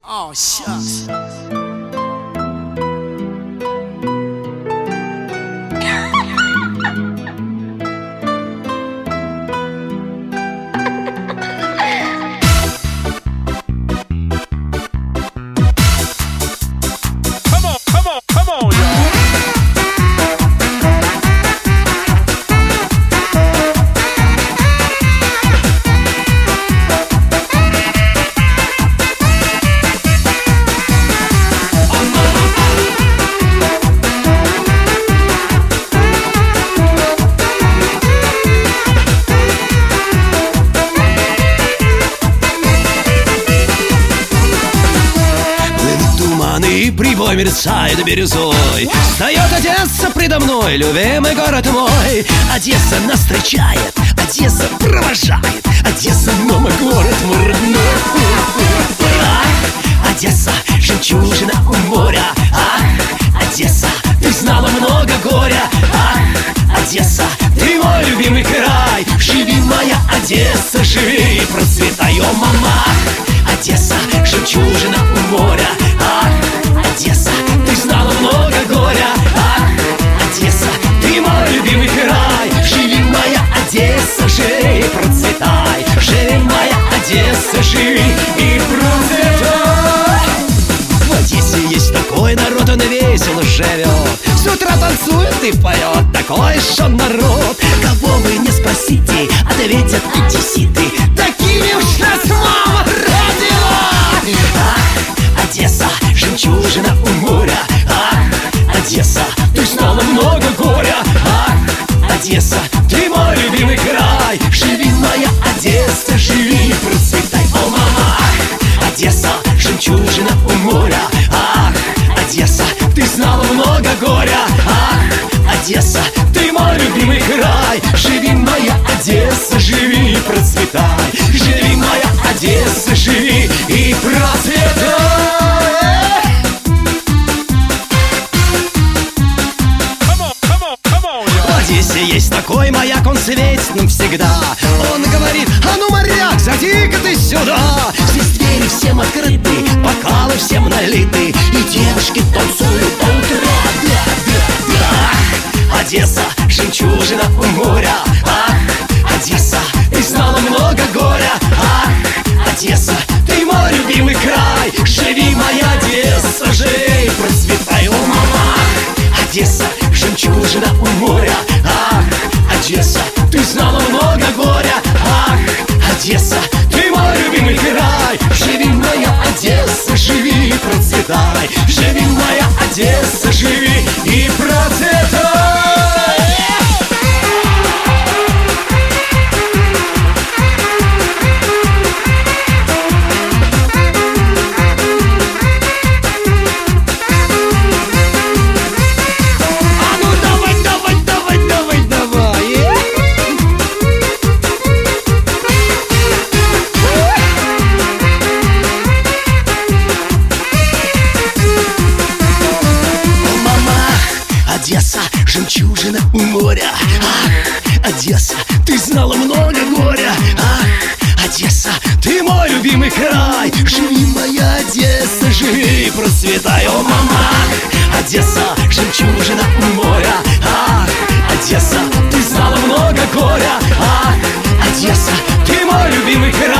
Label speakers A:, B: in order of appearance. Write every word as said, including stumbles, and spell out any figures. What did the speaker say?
A: Oh, shucks.
B: И прибой мерцает бирюзой. Встает Одесса предо мной, любимый город мой. Одесса нас встречает, Одесса провожает. Одесса, мама, город мой родной. Ах, Одесса, жемчужина у моря. Ах, Одесса, ты знала много горя. Ах, Одесса, ты мой любимый край. Живи, моя Одесса, живи и процветай, о, мама. Одесса, жемчужина у моря. Ах, Одесса, ты знала много горя. Ах, Одесса, ты мой любимый край. Живи, моя Одесса, живи и процветай. Живи, моя Одесса, живи и процветай. В Одессе есть такой народ, он весело живет. С утра танцует и поет, такой же народ. Кого вы не спросите, ответят одесситы. Такими уж нас мама родила. Ах, Одесса, жемчужина у моря. Ах, Одесса, ты знала много горя. Ах, Одесса, ты мой любимый край. Живи, моя Одесса, живи и процветай, о, мама. Ах, Одесса, жемчужина у моря. Ах, Одесса, ты знала много горя. Ах, Одесса, ты мой любимый край. Живи, моя Одесса, живи и процветай. Живи, моя Одесса, живи и процветай. В Одессе есть такой маяк, он светит нам всегда. Он говорит: а ну, моряк, зайди-ка ты сюда. Здесь двери всем открыты, бокалы всем налиты, и девушки танцуют до утра. Да, да, да. Одесса, жемчужина у моря. Ах, Одесса, ты знала много горя. Ах, Одесса, ты мой любимый край. Живи, моя Одесса, живи и процветай, о, мама. Одесса, жемчужина у моря. Ах, Одесса, ты знала много горя. Ах, Одесса, ты мой любимый край. Живи, моя Одесса, живи и процветай. Живи, моя Одесса, живи и процветай. Одесса, жемчужина у моря. Ах, Одесса, ты знала много горя. Ах, Одесса, ты мой любимый край. Живи, моя Одесса, живи и процветай, о, мама. Одесса, жемчужина у моря. Ах, Одесса, ты знала много горя. Ах, Одесса, ты мой любимый край.